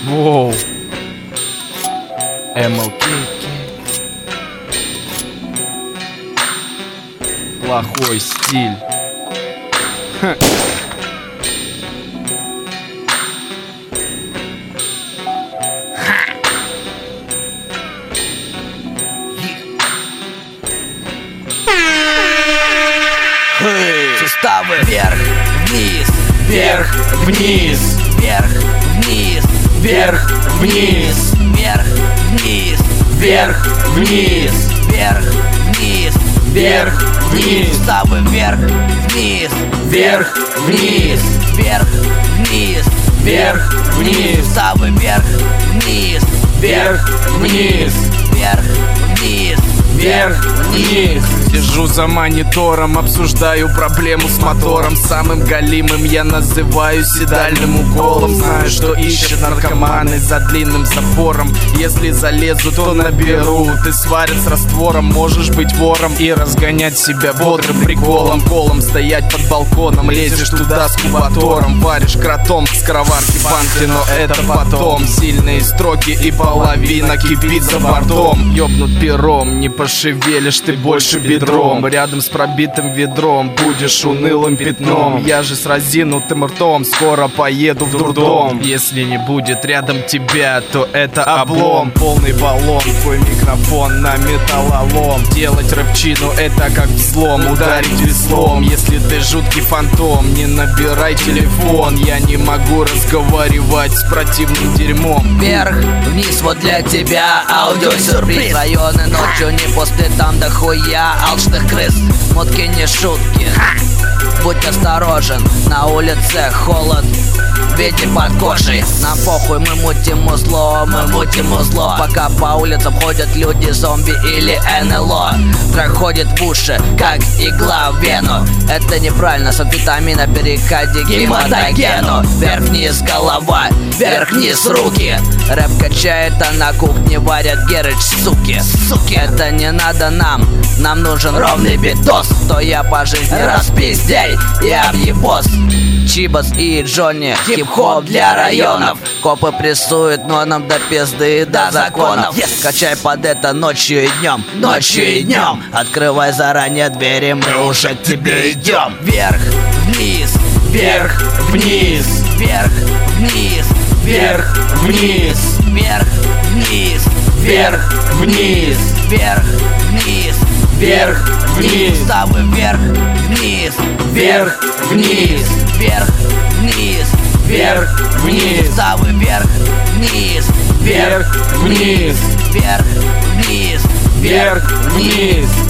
Воу. МЛК. Плохой стиль. Суставы вверх, вниз, Вверх, вниз, вверх, вниз, вверх, вниз, вверх, вниз, вверх, вниз, вверх, вниз, вверх, вниз, суставы вверх, вниз, вверх, вниз, вверх, вниз, вверх, вниз, суставы вверх, вниз, вверх, вниз, вверх, вниз, вверх, вниз. Сижу за монитором, обсуждаю проблему с мотором. Самым галимым я называю седальным уколом. Знаю, что ищут наркоманы за длинным забором. Если залезу, то наберу. Ты сварят с раствором, можешь быть вором и разгонять себя бодрым приколом. Колом стоять под балконом, лезешь туда с кубатором. Варишь кротом с кроварки банки, но это потом. Сильные строки и половина кипит за бортом. Ёбнут пером, не пошевелишь ты больше бедром. Рядом с пробитым ведром будешь унылым пятном. Я же с разинутым ртом скоро поеду в дурдом. Если не будет рядом тебя, то это облом. Полный баллон, твой микрофон на металлолом. Делать рэпчину это как взлом, ударить веслом. Если ты жуткий фантом, не набирай телефон. Я не могу разговаривать с противным дерьмом. вверх, вниз, вот для тебя аудиосюрприз. Районы ночью не пусты, там дохуя алчных крыс. Мутки не шутки, будь осторожен, на улице холод в виде под кожей. Нам похуй, мы мутим узло, мы мутим узло. Пока по улицам ходят люди, зомби или НЛО. Трек ходит в уши, как игла в вену. Это неправильно, с амфетамина переходи к гематогену. Вверх-вниз голова, вверх-вниз руки. Рэп качает, а на кухне варят герыч, суки. Суки, это не надо нам, нам нужен ровный битос. То я по жизни распиздей и объебос. Чибас и Джонни, хип-хоп для районов. Копы прессуют, но нам до пизды и до законов. Качай под это ночью и днем, ночью и днем. Открывай заранее двери, мы уже к тебе идем. Вверх, вниз, Вверх, вниз, вверх, вниз, вверх, вниз, вверх, вниз, вверх, вниз, вверх, вниз, вверх, вниз, суставы вверх, вниз, вверх, вниз, вверх, вниз, вверх, вниз, суставы вверх, вниз, вверх, вниз, вверх, вниз, вверх, вниз.